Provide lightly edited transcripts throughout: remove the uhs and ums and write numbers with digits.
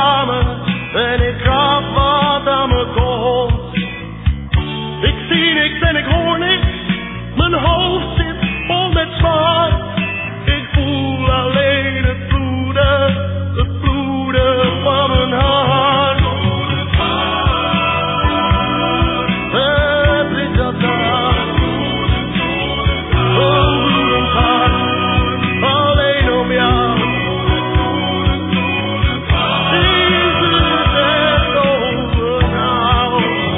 ramen en ik raap wat aan mijn kont. Ik zie niks en ik hoor niks, mijn hoofd zit vol met zwart. Ik voel alleen het bloeden van mijn hart. Het is dat hart, zo'n bloedend hart, alleen om jou. Is het echt over nou?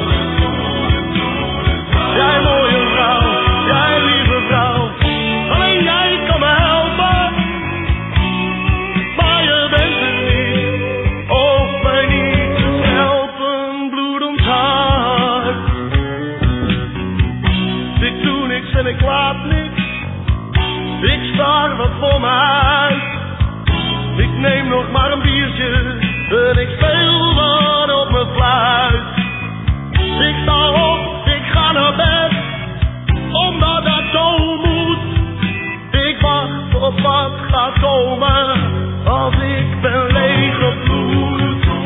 Jij mooie vrouw, jij lieve vrouw, alleen jij kan me helpen. Maar je bent er niet, of mij niet, dus help een bloedend hart. Ik doe niks en ik laat niks, ik staar wat voor me uit. Ik neem nog maar een biertje en ik speel wat op mijn fluit. Ik sta op, ik ga naar bed, omdat dat zo moet. Ik wacht op wat gaat komen, als ik ben leeggevloed.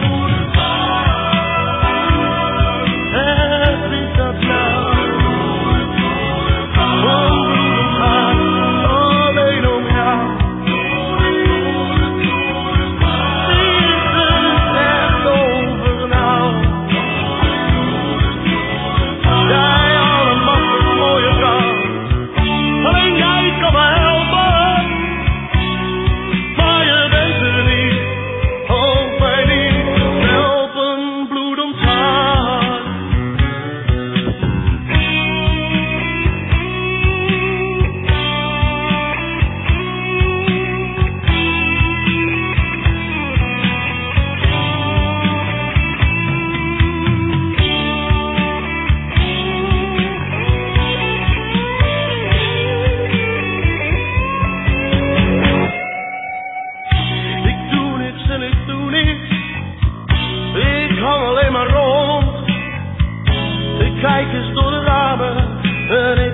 Het is dat nou, oh bloedend hart, alleen om jou. Is het echt over nou? Jij allemachtig mooie vrouw, alleen jij kan me helpen. Maar je bent er niet, ook mij niet, help een bloedend hart. Ik doe niks en ik doe niks, ik hang alleen maar rond. Ik kijk eens door de ramen en